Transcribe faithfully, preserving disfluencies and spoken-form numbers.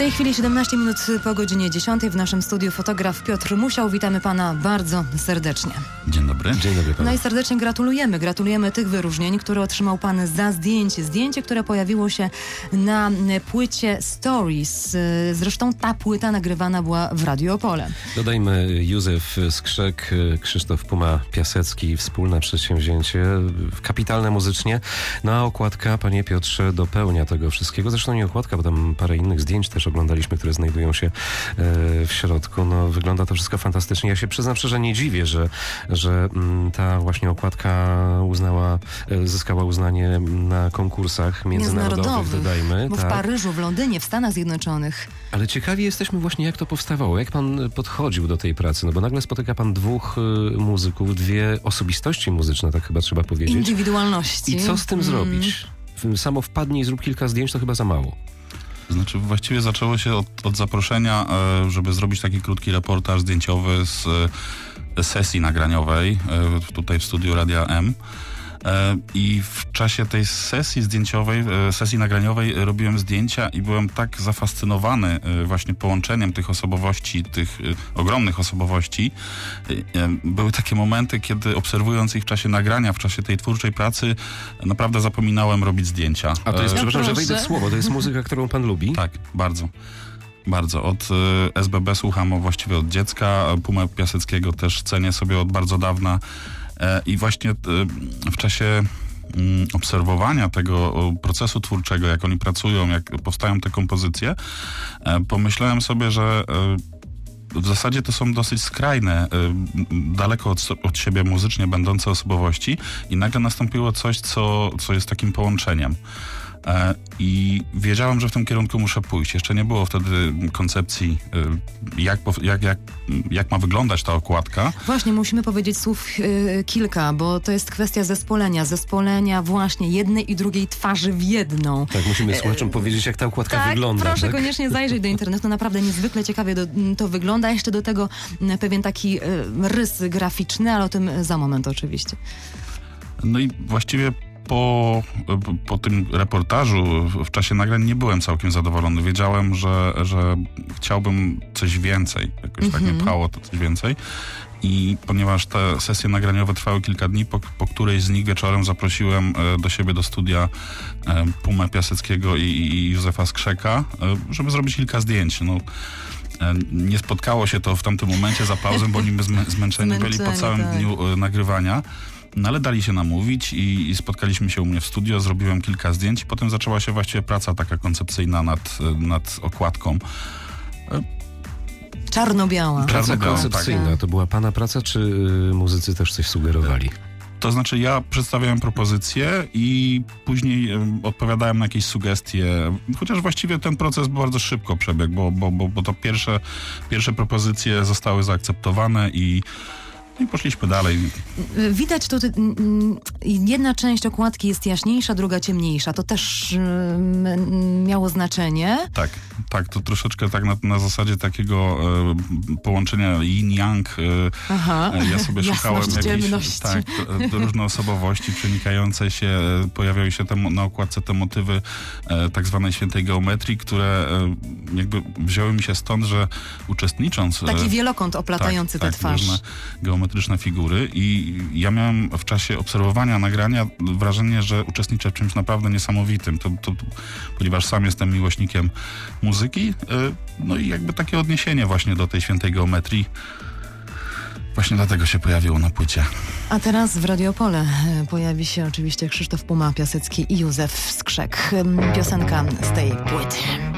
tej chwili siedemnaście minut po godzinie dziesiątej w naszym studiu fotograf Piotr Musiał. Witamy pana bardzo serdecznie. Dzień dobry. Dzień dobry panu. No i serdecznie gratulujemy. Gratulujemy tych wyróżnień, które otrzymał pan za zdjęcie. Zdjęcie, które pojawiło się na płycie Stories. Zresztą ta płyta nagrywana była w Radio Opole. Dodajmy Józef Skrzek, Krzysztof Puma-Piasecki, wspólne przedsięwzięcie, kapitalne muzycznie. No a okładka, panie Piotrze, dopełnia tego wszystkiego. Zresztą nie okładka, bo tam parę innych zdjęć też oglądaliśmy, które znajdują się w środku. No wygląda to wszystko fantastycznie. Ja się przyznam szczerze, nie dziwię, że, że ta właśnie okładka uznała, zyskała uznanie na konkursach międzynarodowych, dodajmy. Bo tak. w Paryżu, w Londynie, w Stanach Zjednoczonych. Ale ciekawi jesteśmy właśnie, jak to powstawało, jak pan podchodził do tej pracy, no bo nagle spotyka pan dwóch y, muzyków, dwie osobistości muzyczne, tak chyba trzeba powiedzieć. Indywidualności. I co z tym mm. zrobić? Samo wpadnij i zrób kilka zdjęć, to chyba za mało. Znaczy właściwie zaczęło się od, od zaproszenia, żeby zrobić taki krótki reportaż zdjęciowy z sesji nagraniowej tutaj w studiu Radia M. I w czasie tej sesji zdjęciowej, sesji nagraniowej robiłem zdjęcia i byłem tak zafascynowany właśnie połączeniem tych osobowości, tych ogromnych osobowości. Były takie momenty, kiedy obserwując ich w czasie nagrania, w czasie tej twórczej pracy, naprawdę zapominałem robić zdjęcia. A to jest, no przepraszam, proszę. że wejdę w słowo, to jest muzyka, którą pan lubi? Tak, bardzo. Bardzo. Od y, S B B słucham właściwie od dziecka, Pumę Piaseckiego też cenię sobie od bardzo dawna. E, I właśnie y, w czasie y, obserwowania tego procesu twórczego, jak oni pracują, jak powstają te kompozycje, e, pomyślałem sobie, że y, w zasadzie to są dosyć skrajne, y, daleko od, od siebie muzycznie będące osobowości i nagle nastąpiło coś, co, co jest takim połączeniem. I wiedziałem, że w tym kierunku muszę pójść. Jeszcze nie było wtedy koncepcji, jak, jak, jak, jak ma wyglądać ta okładka. Właśnie, musimy powiedzieć słów yy, kilka, bo to jest kwestia zespolenia. Zespolenia właśnie jednej i drugiej twarzy w jedną. Tak, musimy słuchaczom powiedzieć, jak ta okładka tak, wygląda. Proszę tak? koniecznie zajrzeć do internetu. Naprawdę niezwykle ciekawie do, to wygląda. Jeszcze do tego pewien taki yy, rys graficzny, ale o tym za moment oczywiście. No i właściwie Po, po tym reportażu w czasie nagrań nie byłem całkiem zadowolony. Wiedziałem, że, że chciałbym coś więcej. Jakoś mm-hmm. tak mnie pchało to coś więcej. I ponieważ te sesje nagraniowe trwały kilka dni, po, po którejś z nich wieczorem zaprosiłem do siebie do studia Pumę Piaseckiego i, i Józefa Skrzeka, żeby zrobić kilka zdjęć. No, nie spotkało się to w tamtym momencie z aplauzem, bo oni zmę, zmęczeni byli po całym tak. dniu nagrywania. No ale dali się namówić i, i spotkaliśmy się u mnie w studio, zrobiłem kilka zdjęć i potem zaczęła się właściwie praca taka koncepcyjna nad, nad okładką. Czarno-biała. Praca Czarno-biała, koncepcyjna, tak. to była pana praca, czy y, muzycy też coś sugerowali? To znaczy ja przedstawiałem propozycje i później y, odpowiadałem na jakieś sugestie, chociaż właściwie ten proces bardzo szybko przebiegł, bo, bo, bo, bo to pierwsze, pierwsze propozycje zostały zaakceptowane i I poszliśmy dalej. Widać to, jedna część okładki jest jaśniejsza, druga ciemniejsza. To też y, miało znaczenie? Tak, tak, to troszeczkę tak na, na zasadzie takiego y, połączenia yin-yang. Y, Aha, ja sobie szukałem jakiejś tak, to, to różne osobowości przenikające się, pojawiały się te, na okładce te motywy y, tak zwanej świętej geometrii, które y, jakby wzięły mi się stąd, że uczestnicząc... Taki wielokąt oplatający tak, tę tak, twarz. Różne geometryczne figury i ja miałem w czasie obserwowania nagrania wrażenie, że uczestniczę w czymś naprawdę niesamowitym, to, to, ponieważ sam jestem miłośnikiem muzyki, no i jakby takie odniesienie właśnie do tej świętej geometrii właśnie dlatego się pojawiło na płycie. A teraz w Radio Opole pojawi się oczywiście Krzysztof Puma-Piasecki i Józef Skrzek. Piosenka z tej płyty.